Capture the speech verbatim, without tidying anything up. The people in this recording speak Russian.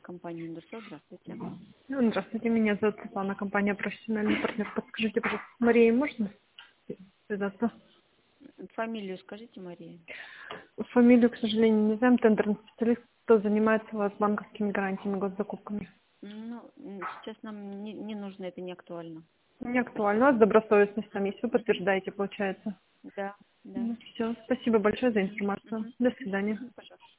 компания Индусо. Здравствуйте. Ну, здравствуйте, меня зовут Светлана, компания «Профессиональный партнер». Подскажите, пожалуйста, с Марией можно связаться? Фамилию скажите, Мария. Фамилию, к сожалению, не знаем. Тендерный специалист, кто занимается у вас банковскими гарантиями, госзакупками. Ну, сейчас нам не, не нужно, это не актуально. Не актуально. У вас добросовестность там есть, вы подтверждаете, получается. Да, да. Ну, все. Спасибо большое за информацию. Мгм. До свидания. Пожалуйста.